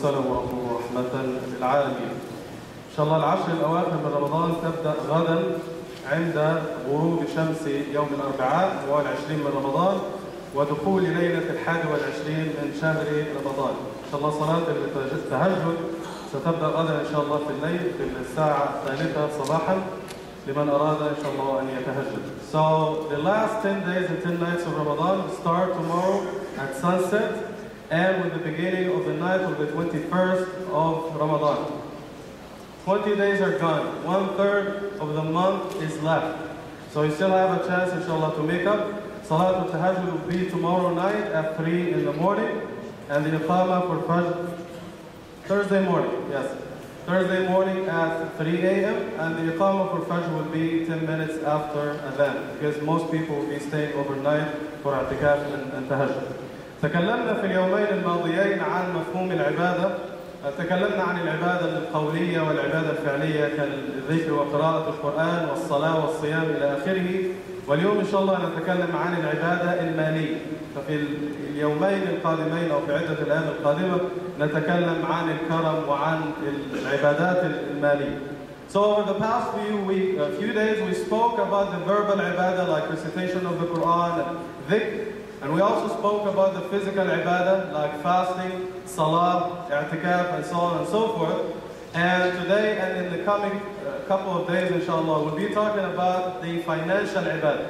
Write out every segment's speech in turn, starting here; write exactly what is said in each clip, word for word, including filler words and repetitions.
أرسله ربه رحمة للعالمين. إن شاء الله العشر الأواخر من رمضان تبدأ غدا عند غروب شمس يوم الأربعاء وهو العشرين من رمضان ودخول ليلة الحادي والعشرين من شهر رمضان. إن شاء الله صلاة التهجد ستبدأ غدا إن شاء الله في الليل في الساعة الثالثة صباحا لمن أراد إن شاء الله أن يتهجد. So the last ten days and ten nights of Ramadan start tomorrow at sunset and with the beginning of the night of the twenty-first of Ramadan. twenty days are gone. One third of the month is left. So you still have a chance inshallah to make up. Salat al-Tahajjud will be tomorrow night at three in the morning and the Iqamah for Fajr Thursday morning, yes. Thursday morning at three A M and the Iqamah for Fajr will be ten minutes after Adhan because most people will be staying overnight for i'tikaf and, and Tahajjud. تكلمنا في اليومين الماضيين عن مفهوم العبادة. تكلمنا عن العبادة القولية والعبادة الفعلية كالذكر وقراءة القرآن والصلاة والصيام إلى آخره. واليوم إن شاء الله نتكلم عن العبادة المالية. ففي اليومين القادمين أو في عدة الأيام القادمة نتكلم عن الكرم وعن العبادات المالية. So over the past few week, a few days we spoke about the verbal ibadah like recitation of the Quran and dhikr. And we also spoke about the physical ibadah like fasting, salah, i'tikaf, and so on and so forth. And today and in the coming uh, couple of days, inshallah, we'll be talking about the financial ibadah.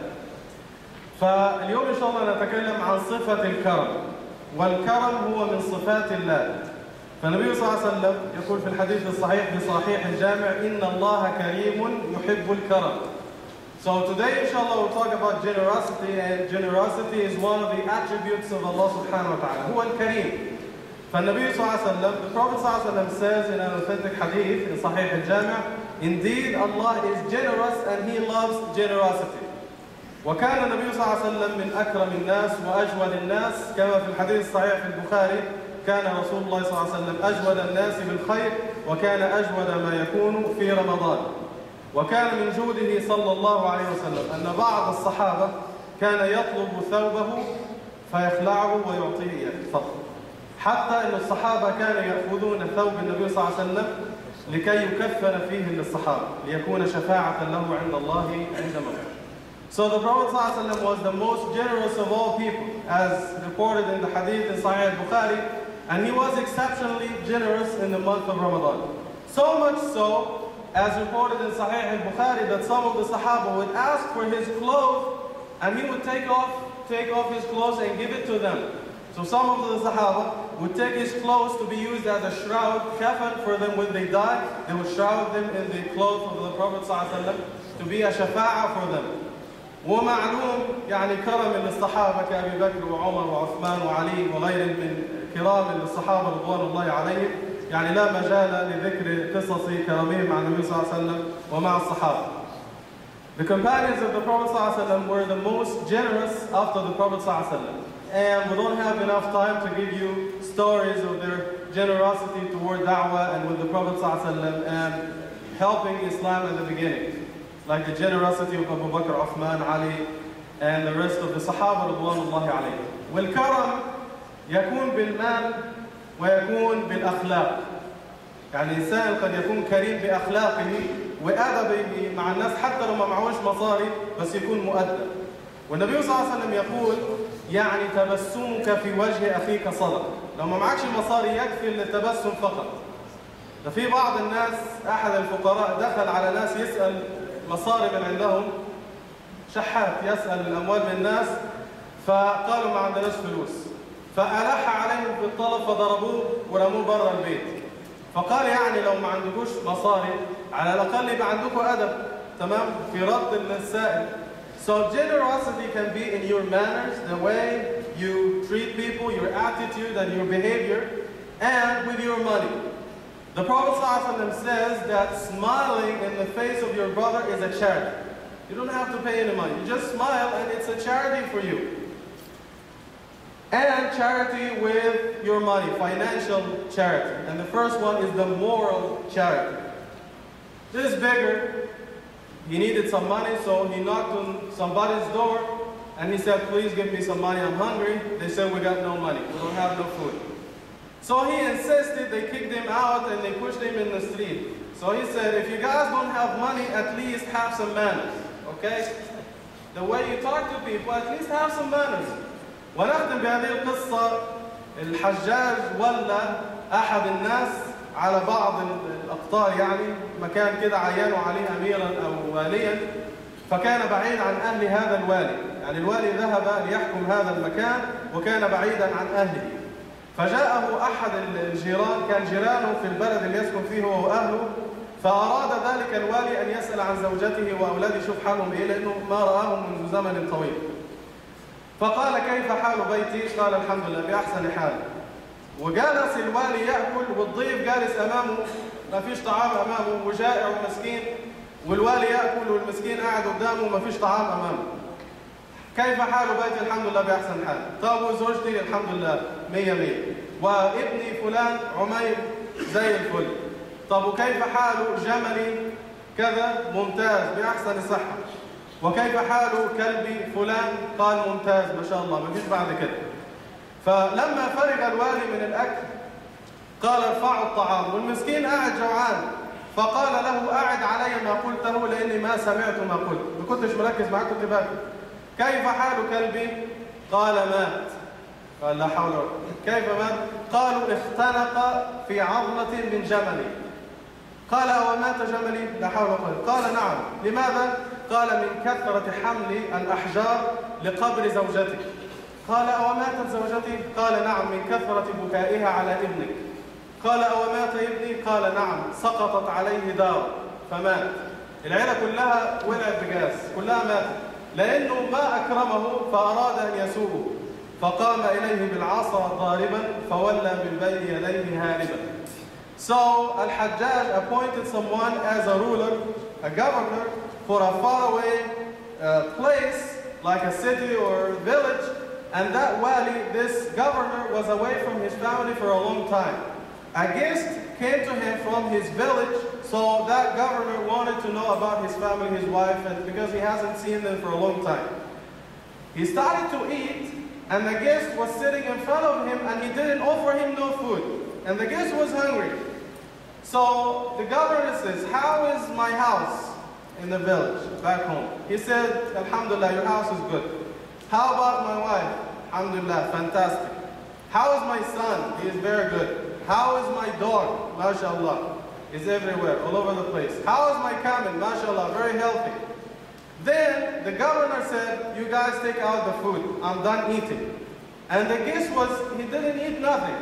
فاليوم إن شاء الله نتكلم عن صفة الكرم. والكرم هو من صفات الله. فالنبي صلى الله عليه وسلم يقول في الحديث الصحيح في صحيح الجامع إن الله كريم يحب الكرم. So today, inshallah, we'll talk about generosity, and generosity is one of the attributes of Allah subhanahu wa ta'ala. هو الكريم. فالنبي صلى الله عليه وسلم, the Prophet صلى الله عليه وسلم says in an authentic hadith in Sahih al-Jami', indeed Allah is generous and He loves generosity. وكان النبي صلى الله عليه وسلم من أكرم الناس وأجود الناس كما في الحديث الصحيح في البخاري كان رسول الله صلى الله عليه وسلم أجود الناس بالخير وكان أجود ما يكون في رمضان. وكان من جوده صلى الله عليه وسلم أن بعض الصحابة كان يطلب ثوبه فيخلعه ويعطيه إياه فقط. حتى أن الصحابة كانوا يأخذون ثوب النبي صلى الله عليه وسلم لكي يكفن فيه للصحابة ليكون شفاعة له عند الله عند موته. So the Prophet صلى الله عليه وسلم was the most generous of all people as reported in the hadith in Sahih al-Bukhari, and he was exceptionally generous in the month of Ramadan. So much so as reported in Sahih al-Bukhari that some of the Sahaba would ask for his clothes and he would take off, take off his clothes and give it to them. So some of the Sahaba would take his clothes to be used as a shroud, kafan for them when they die. They would shroud them in the clothes of the Prophet ﷺ to be a shafa'a for them. ومعلوم يعني كرم للصحابة كأبي بكر وعمر وعثمان وعلي وغيرهم من كرام للصحابة رضوان الله عليهم. يعني لا مجال لذكر قصص كرمهم مع النبي صلى الله عليه وسلم ومع الصحابة. The companions of the Prophet صلى الله عليه وسلم were the most generous after the Prophet صلى الله عليه وسلم. And we don't have enough time to give you stories of their generosity toward da'wah and with the Prophet صلى الله عليه وسلم and helping Islam in the beginning. Like the generosity of Abu Bakr, Uthman, Ali, and the rest of the Sahaba رضوان الله عليهم. والكرم يكون بالمال ويكون بالأخلاق. يعني الإنسان قد يكون كريم بأخلاقه وأدبه مع الناس حتى لو ما معهوش مصاري بس يكون مؤدب. والنبي صلى الله عليه وسلم يقول يعني تبسمك في وجه أخيك صدقة. لو ما معكش مصاري يكفي التبسم فقط. ففي بعض الناس أحد الفقراء دخل على ناس يسأل مصاري من عندهم شحات يسأل الأموال من الناس فقالوا ما عندناش فلوس. فألح عليهم في الطلب فضربوه ورموه برا البيت. فقال يعني لو ما عندكوش مصاري على الأقل يبقى عندكم أدب تمام في رد السائل. So generosity can be in your manners, the way you treat people, your attitude and your behavior, and with your money. The Prophet ﷺ says that smiling in the face of your brother is a charity. You don't have to pay any money. You just smile and it's a charity for you. And charity with your money, financial charity. And the first one is the moral charity. This is bigger. He needed some money, so he knocked on somebody's door and he said, please give me some money, I'm hungry. They said, we got no money, we don't have no food. So he insisted. They kicked him out and they pushed him in the street. So he said, if you guys don't have money, at least have some manners, okay? The way you talk to people, at least have some manners. ونختم بهذه القصة. الحجاج ولى أحد الناس على بعض الأقطار، يعني مكان كده عينوا عليه أميرا أو واليا، فكان بعيد عن أهل هذا الوالي، يعني الوالي ذهب ليحكم هذا المكان وكان بعيدا عن أهله. فجاءه أحد الجيران، كان جيرانه في البلد اللي يسكن فيه هو وأهله، فأراد ذلك الوالي أن يسأل عن زوجته وأولاده يشوف حالهم إيه، لأنه ما رآهم منذ زمن طويل. فقال كيف حال بيتي؟ قال الحمد لله بأحسن حال. وجالس الوالي يأكل والضيف جالس أمامه، ما فيش طعام أمامه وجائع ومسكين، والوالي يأكل والمسكين قاعد قدامه ما فيش طعام أمامه. كيف حال بيتي؟ الحمد لله بأحسن حال. طب وزوجتي؟ الحمد لله مية مية. وابني فلان عمير زي الفل. طب وكيف حاله جملي؟ كذا ممتاز بأحسن صحة. وكيف حال كلبي فلان؟ قال ممتاز ما شاء الله ما فيش بعد كده. فلما فرغ الوالي من الأكل قال ارفعوا الطعام، والمسكين قاعد جوعان، فقال له أعد علي ما قلته لأني ما سمعت ما قلت، ما كنتش مركز معاك كنت باكل. كيف حال كلبي؟ قال مات. قال لا حول ولا قوة. كيف مات؟ قالوا اختنق في عظمة من جملي. قال أو مات جملي؟ لا حول ولا قوة. قال نعم. لماذا؟ قال من كثرة حمل الأحجار لقبر زوجتي. قال أو ماتت زوجتي؟ قال نعم من كثرة بكائها على ابنك. قال أو مات ابني؟ قال نعم سقطت عليه دار فمات. العيلة كلها ولعت بجاز، كلها ماتت، لأنه ما أكرمه فأراد أن يسوءه، فقام إليه بالعصا ضاربا فولى من بين يديه هاربا. So Al-Hajjaj appointed someone as a ruler, a governor, for a faraway uh, place like a city or village, and that wali, this governor, was away from his family for a long time. A guest came to him from his village, so that governor wanted to know about his family, his wife, and because he hasn't seen them for a long time. He started to eat, and the guest was sitting in front of him, and he didn't offer him no food, and the guest was hungry. So the governor says, how is my house in the village, back home? He said, Alhamdulillah, your house is good. How about my wife? Alhamdulillah, fantastic. How is my son? He is very good. How is my dog? MashaAllah. He's everywhere, all over the place. How is my camel? MashaAllah, very healthy. Then the governor said, you guys take out the food. I'm done eating. And the guest was, he didn't eat nothing.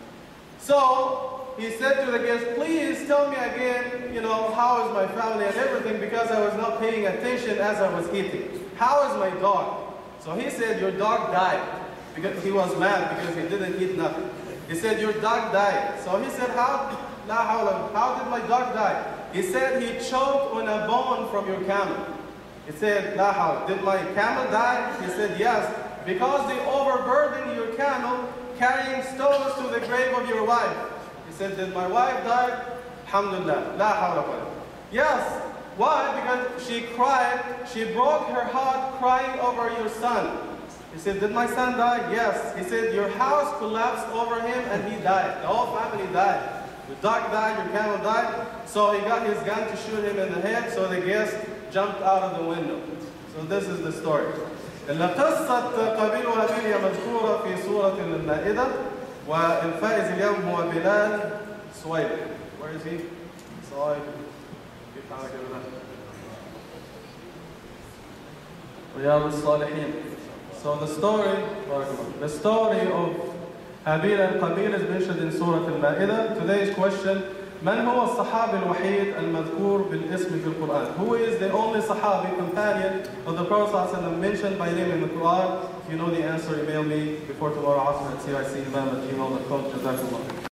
So he said to the guest, please tell me again, you know, how is my family and everything, because I was not paying attention as I was eating. How is my dog? So he said, your dog died. Because he was mad because he didn't eat nothing. He said, your dog died. So he said, how, la hawla, how did my dog die? He said, he choked on a bone from your camel. He said, la hawla, did my camel die? He said, yes, because they overburdened your camel carrying stones to the grave of your wife. He said, did my wife die? Alhamdulillah, la hawla wala. Yes. Why? Because she cried, she broke her heart crying over your son. He said, did my son die? Yes. He said, your house collapsed over him and he died. The whole family died. Your dog died, your camel died. So he got his gun to shoot him in the head, so the guest jumped out of the window. So this is the story. قصة قابيل وهابيل هي مذكورة في سورة المائدة، والفائز اليوم هو بلال سويد. Where is he? صايب. كيف حالك يا بلال؟ رياض الصالحين. So the story, the story of Habil and Qabil is mentioned in Surah Al-Ma'idah. Today's question, من هو الصحابي الوحيد المذكور بالاسم في القرآن? Who is the only Sahabi, companion of the Prophet ﷺ mentioned by name in the Quran? If you know the answer, email me before tomorrow, asr at c i c imam at gmail dot com. Jazakumullah.